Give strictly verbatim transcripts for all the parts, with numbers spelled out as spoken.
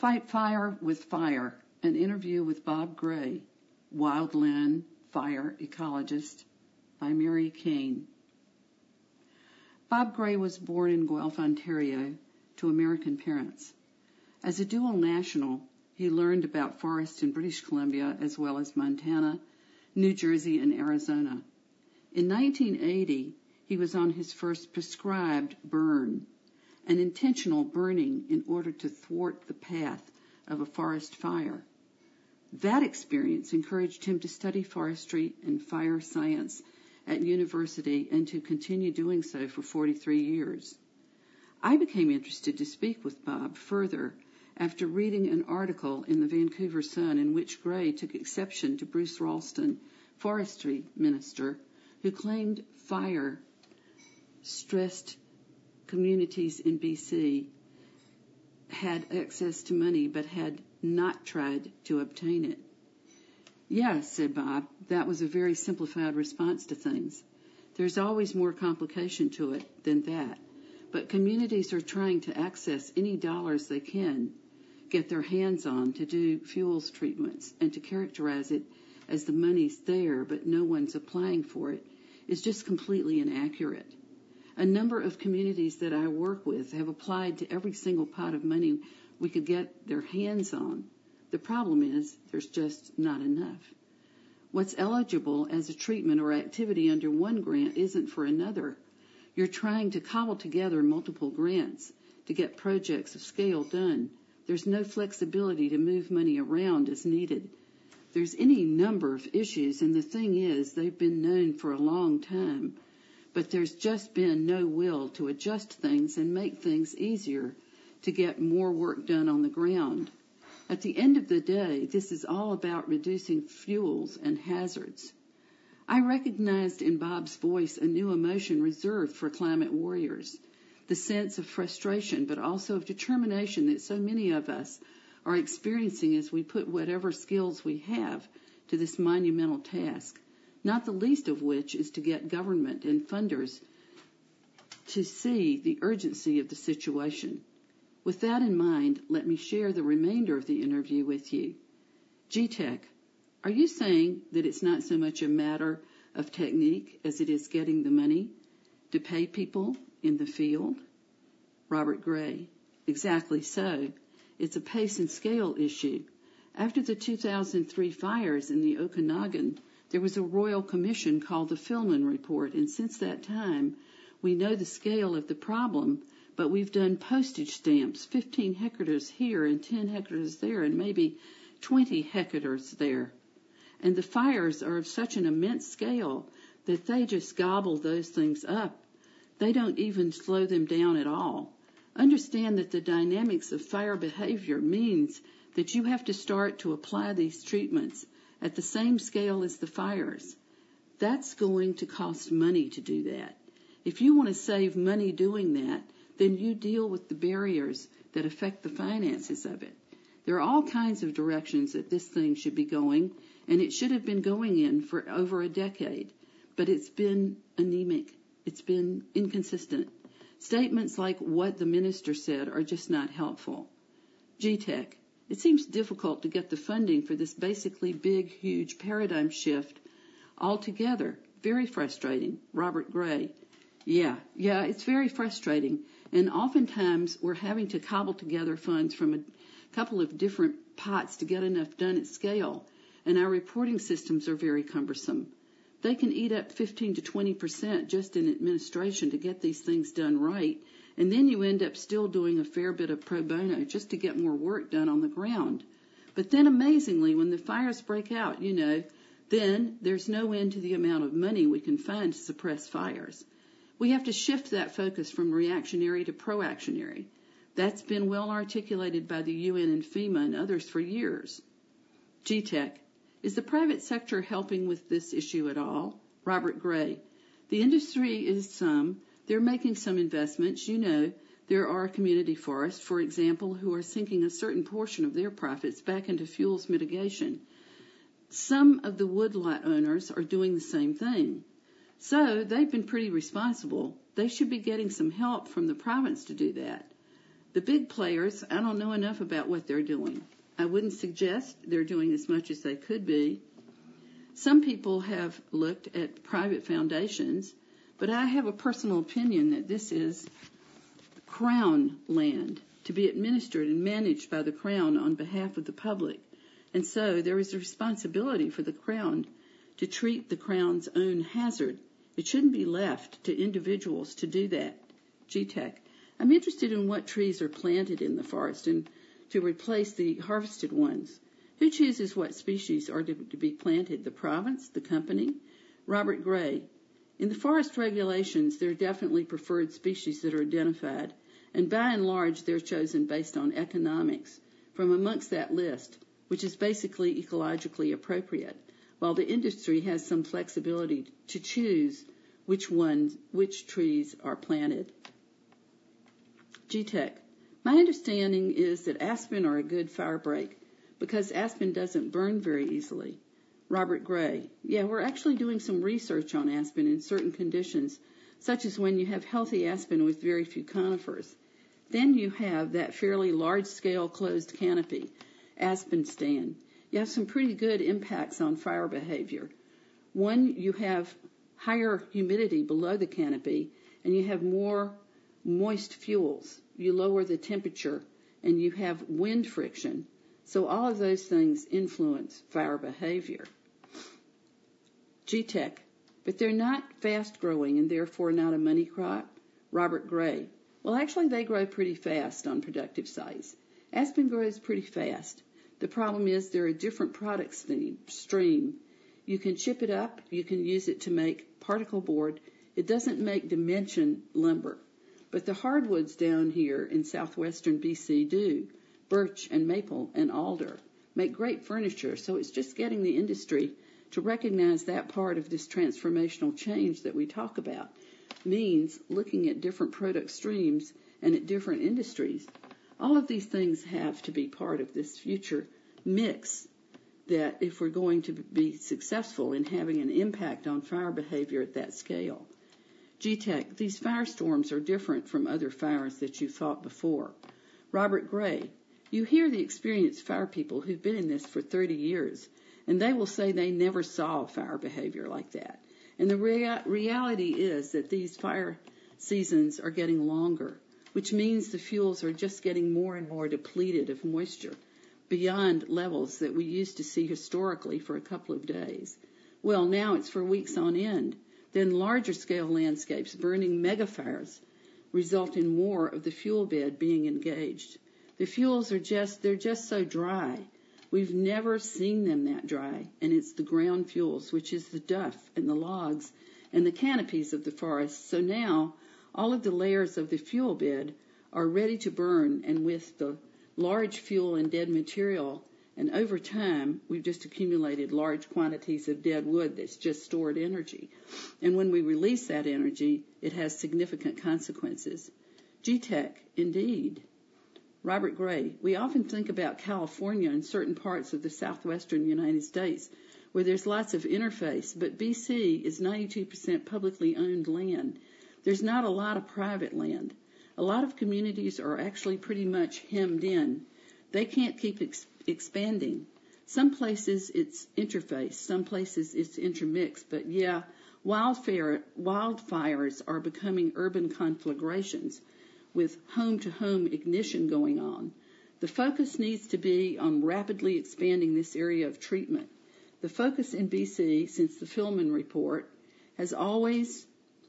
Fight Fire with Fire, an interview with Bob Gray, wildland fire ecologist, by Mary Kane. Bob Gray was born in Guelph, Ontario, to American parents. As a dual national, he learned about forests in British Columbia as well as Montana, New Jersey, and Arizona. In nineteen eighty, he was on his first prescribed burn, an intentional burning in order to thwart the path of a forest fire. That experience encouraged him to study forestry and fire science at university and to continue doing so for forty-three years. I became interested to speak with Bob further after reading an article in the Vancouver Sun in which Gray took exception to Bruce Ralston, forestry minister, who claimed fire-stressed communities in B C had access to money but had not tried to obtain it. Yes, said Bob, that was a very simplified response to things. There's always more complication to it than that, but communities are trying to access any dollars they can get their hands on to do fuels treatments, and to characterize it as the money's there but no one's applying for it is just completely inaccurate. A number of communities that I work with have applied to every single pot of money we could get their hands on. The problem is there's just not enough. What's eligible as a treatment or activity under one grant isn't for another. You're trying to cobble together multiple grants to get projects of scale done. There's no flexibility to move money around as needed. There's any number of issues, and the thing is, they've been known for a long time, but there's just been no will to adjust things and make things easier to get more work done on the ground. At the end of the day, this is all about reducing fuels and hazards. I recognized in Bob's voice a new emotion reserved for climate warriors, the sense of frustration, but also of determination that so many of us are experiencing as we put whatever skills we have to this monumental task, not the least of which is to get government and funders to see the urgency of the situation. With that in mind, let me share the remainder of the interview with you. G-Tech, are you saying that it's not so much a matter of technique as it is getting the money to pay people in the field? Robert Gray, exactly so. It's a pace and scale issue. After the two thousand three fires in the Okanagan, there was a royal commission called the Filman Report, and since that time, we know the scale of the problem, but we've done postage stamps, fifteen hectares here and ten hectares there, and maybe twenty hectares there. And the fires are of such an immense scale that they just gobble those things up. They don't even slow them down at all. Understand that the dynamics of fire behavior means that you have to start to apply these treatments at the same scale as the fires. That's going to cost money to do that. If you want to save money doing that, then you deal with the barriers that affect the finances of it. There are all kinds of directions that this thing should be going, and it should have been going in for over a decade, but it's been anemic. It's been inconsistent. Statements like what the minister said are just not helpful. G-Tech, it seems difficult to get the funding for this basically big, huge paradigm shift altogether. Very frustrating. Robert Gray. Yeah, yeah, it's very frustrating. And oftentimes we're having to cobble together funds from a couple of different pots to get enough done at scale. And our reporting systems are very cumbersome. They can eat up fifteen to twenty percent just in administration to get these things done right. And then you end up still doing a fair bit of pro bono just to get more work done on the ground. But then amazingly, when the fires break out, you know, then there's no end to the amount of money we can find to suppress fires. We have to shift that focus from reactionary to proactionary. That's been well articulated by the U N and FEMA and others for years. G-Tech, is the private sector helping with this issue at all? Robert Gray, the industry is some. They're making some investments. You know, there are community forests, for example, who are sinking a certain portion of their profits back into fuels mitigation. Some of the woodlot owners are doing the same thing. So they've been pretty responsible. They should be getting some help from the province to do that. The big players, I don't know enough about what they're doing. I wouldn't suggest they're doing as much as they could be. Some people have looked at private foundations, but I have a personal opinion that this is Crown land to be administered and managed by the Crown on behalf of the public. And so there is a responsibility for the Crown to treat the Crown's own hazard. It shouldn't be left to individuals to do that. G TEC. I'm interested in what trees are planted in the forest and to replace the harvested ones. Who chooses what species are to, to be planted, the province, the company? Robert Gray. In the forest regulations, there are definitely preferred species that are identified, and by and large, they're chosen based on economics from amongst that list, which is basically ecologically appropriate, while the industry has some flexibility to choose which ones, which trees are planted. G TEC. My understanding is that aspen are a good fire break because aspen doesn't burn very easily. Robert Gray. Yeah, we're actually doing some research on aspen in certain conditions, such as when you have healthy aspen with very few conifers. Then you have that fairly large-scale closed canopy, aspen stand. You have some pretty good impacts on fire behavior. One, you have higher humidity below the canopy, and you have more moist fuels. You lower the temperature, and you have wind friction. So all of those things influence fire behavior. G TEC. But they're not fast-growing and therefore not a money crop. Robert Gray. Well, actually, they grow pretty fast on productive sites. Aspen grows pretty fast. The problem is they're a different product stream. You can chip it up. You can use it to make particle board. It doesn't make dimension lumber. But the hardwoods down here in southwestern B C do. Birch and maple and alder make great furniture. So it's just getting the industry to recognize that part of this transformational change that we talk about. Means looking at different product streams and at different industries. All of these things have to be part of this future mix that if we're going to be successful in having an impact on fire behavior at that scale. G TEC, these firestorms are different from other fires that you've fought before. Robert Gray, you hear the experienced fire people who've been in this for thirty years, and they will say they never saw fire behavior like that. And the rea- reality is that these fire seasons are getting longer, which means the fuels are just getting more and more depleted of moisture beyond levels that we used to see historically for a couple of days. Well, now it's for weeks on end. Then larger scale landscapes burning megafires result in more of the fuel bed being engaged. The fuels are just, they're just so dry. We've never seen them that dry, and it's the ground fuels, which is the duff and the logs and the canopies of the forest. So now all of the layers of the fuel bed are ready to burn, and with the large fuel and dead material, and over time we've just accumulated large quantities of dead wood that's just stored energy. And when we release that energy, it has significant consequences. G TEC, indeed. Robert Gray, we often think about California and certain parts of the southwestern United States where there's lots of interface, but B C is ninety-two percent publicly owned land. There's not a lot of private land. A lot of communities are actually pretty much hemmed in. They can't keep ex- expanding. Some places it's interface, some places it's intermixed, but yeah, wildfire, wildfires are becoming urban conflagrations with home-to-home ignition going on. The focus needs to be on rapidly expanding this area of treatment. The focus in B C since the Philman report has always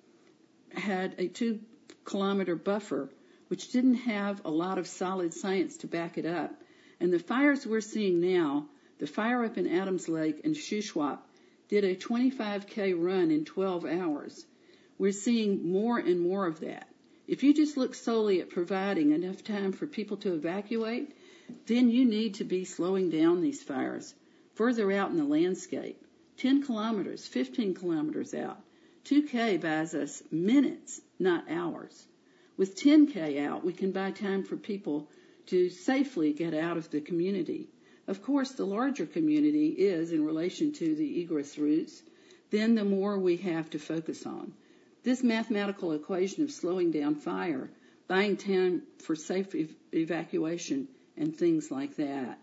had a two-kilometer buffer, which didn't have a lot of solid science to back it up. And the fires we're seeing now, the fire up in Adams Lake and Shuswap, did a twenty-five K run in twelve hours. We're seeing more and more of that. If you just look solely at providing enough time for people to evacuate, then you need to be slowing down these fires further out in the landscape. ten kilometers, fifteen kilometers out. two K buys us minutes, not hours. With ten K out, we can buy time for people to safely get out of the community. Of course, the larger community is in relation to the egress routes, then the more we have to focus on. This mathematical equation of slowing down fire buying time for safe ev- evacuation, and things like that.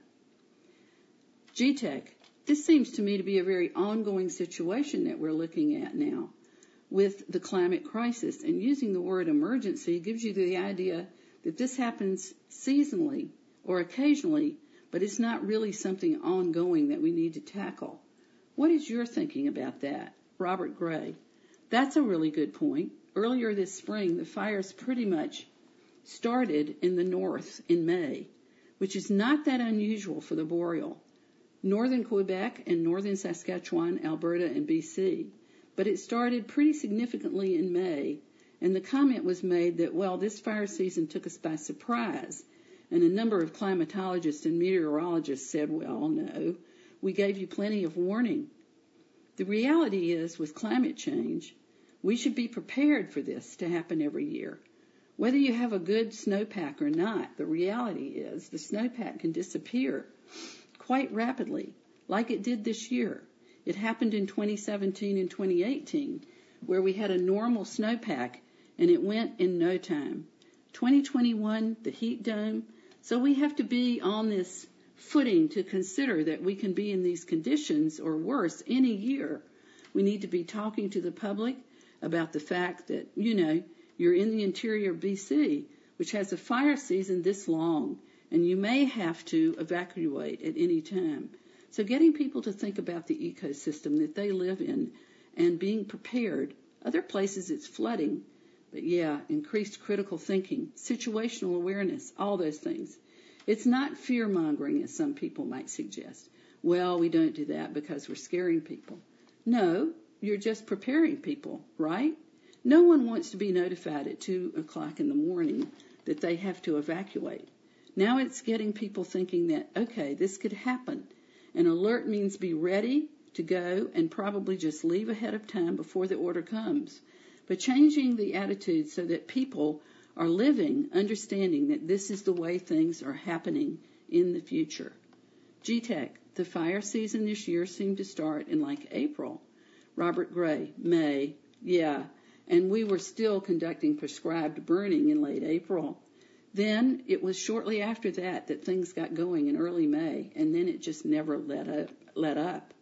G TEC, this seems to me to be a very ongoing situation that we're looking at now with the climate crisis. And using the word emergency gives you the idea that this happens seasonally or occasionally, but it's not really something ongoing that we need to tackle. What is your thinking about that? Robert Gray. That's a really good point. Earlier this spring, the fires pretty much started in the north in May, which is not that unusual for the boreal. Northern Quebec and northern Saskatchewan, Alberta, and B C. But it started pretty significantly in May, and the comment was made that, well, this fire season took us by surprise. And a number of climatologists and meteorologists said, well, no, we gave you plenty of warning. The reality is, with climate change, we should be prepared for this to happen every year. Whether you have a good snowpack or not, the reality is the snowpack can disappear quite rapidly, like it did this year. It happened in twenty seventeen and twenty eighteen, where we had a normal snowpack, and it went in no time. twenty twenty-one, the heat dome. So we have to be on this footing to consider that we can be in these conditions or worse any year. We need to be talking to the public about the fact that, you know, you're in the interior of B C, which has a fire season this long, and you may have to evacuate at any time. So getting people to think about the ecosystem that they live in and being prepared. Other places it's flooding, but yeah, increased critical thinking, situational awareness, all those things. It's not fear-mongering, as some people might suggest. Well, we don't do that because we're scaring people. No, you're just preparing people, right? No one wants to be notified at two o'clock in the morning that they have to evacuate. Now it's getting people thinking that, okay, this could happen. An alert means be ready to go and probably just leave ahead of time before the order comes. But changing the attitude so that people are living, understanding that this is the way things are happening in the future. G TEC, the fire season this year seemed to start in like April. Robert Gray, May, yeah, and we were still conducting prescribed burning in late April. Then it was shortly after that that things got going in early May, and then it just never let up. Let up.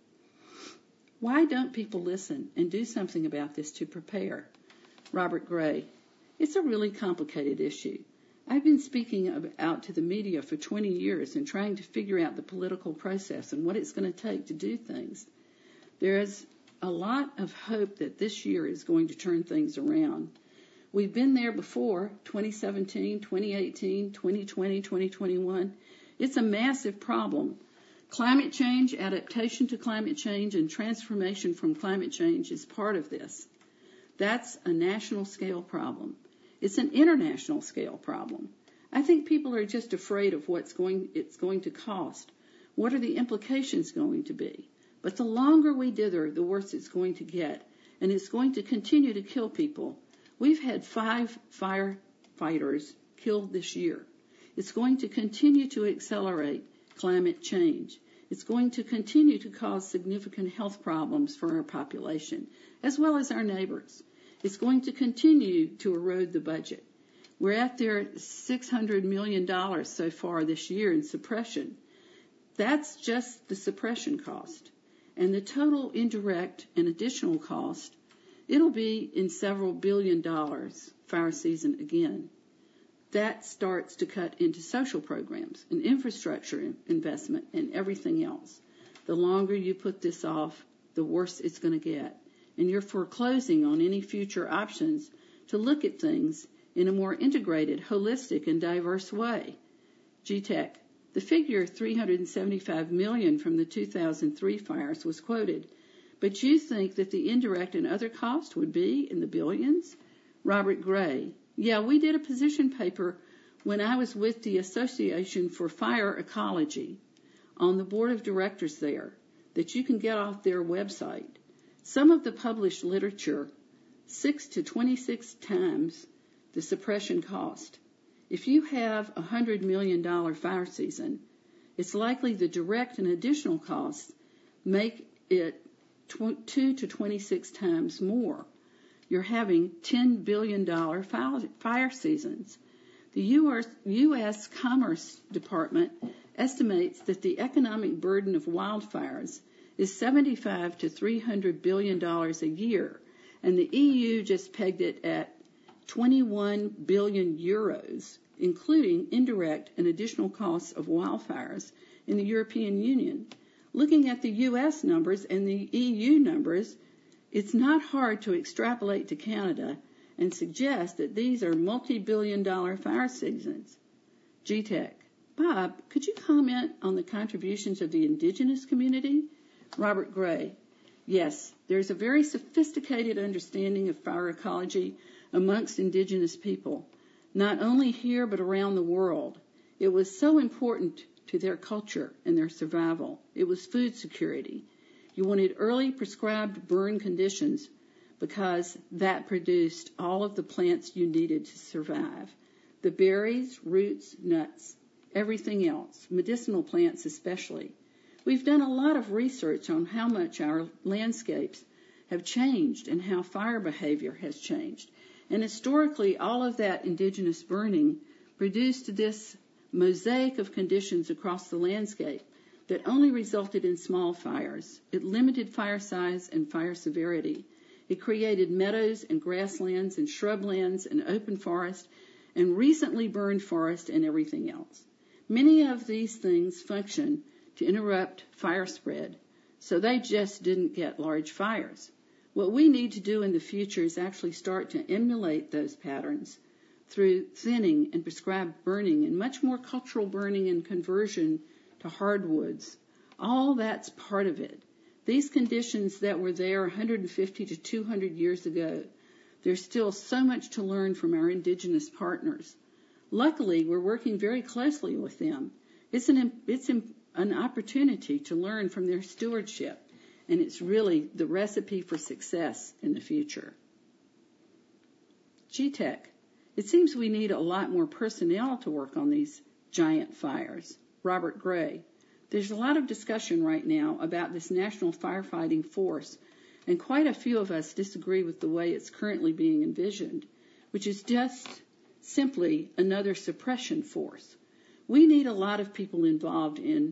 Why don't people listen and do something about this to prepare? Robert Gray, it's a really complicated issue. I've been speaking out to the media for twenty years and trying to figure out the political process and what it's going to take to do things. There is a lot of hope that this year is going to turn things around. We've been there before, twenty seventeen, twenty eighteen, twenty twenty, twenty twenty-one. It's a massive problem. Climate change, adaptation to climate change, and transformation from climate change is part of this. That's a national scale problem. It's an international scale problem. I think people are just afraid of what's going, it's going to cost. What are the implications going to be? But the longer we dither, the worse it's going to get, and it's going to continue to kill people. We've had five firefighters killed this year. It's going to continue to accelerate climate change. It's going to continue to cause significant health problems for our population, as well as our neighbors. It's going to continue to erode the budget. We're at their six hundred million dollars so far this year in suppression. That's just the suppression cost. And the total indirect and additional cost, it'll be in several billion dollars fire season again. That starts to cut into social programs and infrastructure investment and everything else. The longer you put this off, the worse it's going to get. And you're foreclosing on any future options to look at things in a more integrated, holistic, and diverse way. G TEC, the figure three hundred seventy-five million dollars from the two thousand three fires was quoted, but you think that the indirect and other costs would be in the billions? Robert Gray, yeah, we did a position paper when I was with the Association for Fire Ecology on the board of directors there that you can get off their website. Some of the published literature, six to twenty-six times the suppression cost. If you have a one hundred million dollars fire season, it's likely the direct and additional costs make it tw- two to twenty-six times more. You're having ten billion dollars fire seasons. The U S Commerce Department estimates that the economic burden of wildfires is seventy-five to three hundred billion dollars a year, and the E U just pegged it at twenty-one billion euros, including indirect and additional costs of wildfires in the European Union. Looking at the U S numbers and the E U numbers, it's not hard to extrapolate to Canada and suggest that these are multi-billion dollar fire seasons. G TEC. Bob, could you comment on the contributions of the indigenous community? Robert Gray. Yes, there's a very sophisticated understanding of fire ecology amongst indigenous people, not only here but around the world. It was so important to their culture and their survival. It was food security. You wanted early prescribed burn conditions because that produced all of the plants you needed to survive. The berries, roots, nuts, everything else, medicinal plants especially. We've done a lot of research on how much our landscapes have changed and how fire behavior has changed. And historically, all of that indigenous burning produced this mosaic of conditions across the landscape that only resulted in small fires. It limited fire size and fire severity. It created meadows and grasslands and shrublands and open forest and recently burned forest and everything else. Many of these things function to interrupt fire spread, so they just didn't get large fires. What we need to do in the future is actually start to emulate those patterns through thinning and prescribed burning and much more cultural burning and conversion to hardwoods. All that's part of it. These conditions that were there one hundred fifty to two hundred years ago, there's still so much to learn from our indigenous partners. Luckily, we're working very closely with them. It's an, it's an opportunity to learn from their stewardship, and it's really the recipe for success in the future. G TEC. It seems we need a lot more personnel to work on these giant fires. Robert Gray. There's a lot of discussion right now about this national firefighting force, and quite a few of us disagree with the way it's currently being envisioned, which is just simply another suppression force. We need a lot of people involved in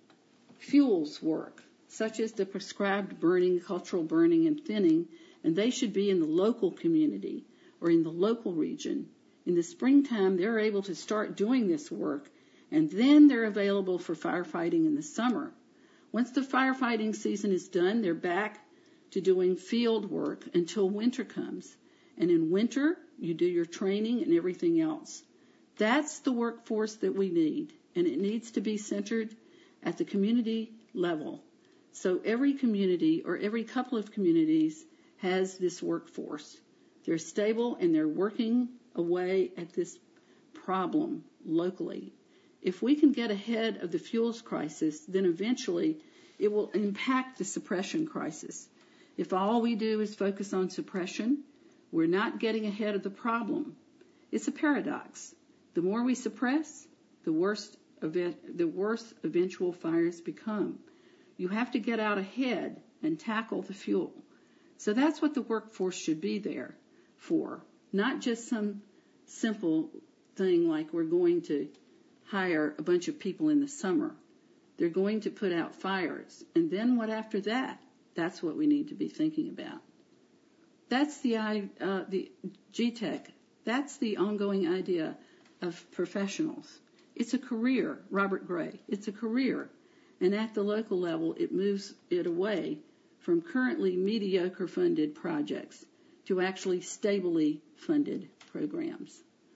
fuels work, such as the prescribed burning, cultural burning, and thinning, and they should be in the local community or in the local region. In the springtime, they're able to start doing this work, and then they're available for firefighting in the summer. Once the firefighting season is done, they're back to doing field work until winter comes. And in winter, you do your training and everything else. That's the workforce that we need, and it needs to be centered at the community level. So every community or every couple of communities has this workforce. They're stable and they're working away at this problem locally. If we can get ahead of the fuels crisis, then eventually it will impact the suppression crisis. If all we do is focus on suppression, we're not getting ahead of the problem. It's a paradox. The more we suppress, the worse, event, the worse eventual fires become. You have to get out ahead and tackle the fuel. So that's what the workforce should be there for, not just some simple thing like we're going to hire a bunch of people in the summer. They're going to put out fires. And then what after that? That's what we need to be thinking about. That's the, uh, the G TEC. That's the ongoing idea of professionals. It's a career, Robert Gray. It's a career. And at the local level, it moves it away from currently mediocre funded projects to actually stably funded programs.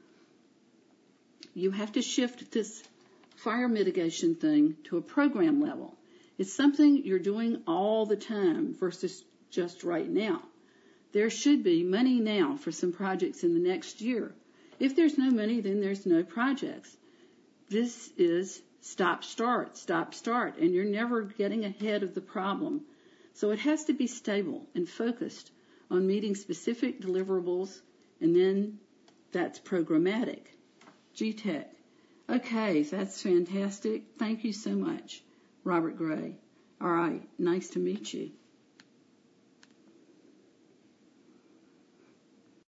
You have to shift this fire mitigation thing to a program level. It's something you're doing all the time versus just right now. There should be money now for some projects in the next year. If there's no money, then there's no projects. This is stop, start, stop, start, and you're never getting ahead of the problem. So it has to be stable and focused on meeting specific deliverables, and then that's programmatic. G TEC. Okay, that's fantastic. Thank you so much, Robert Gray. All right, nice to meet you.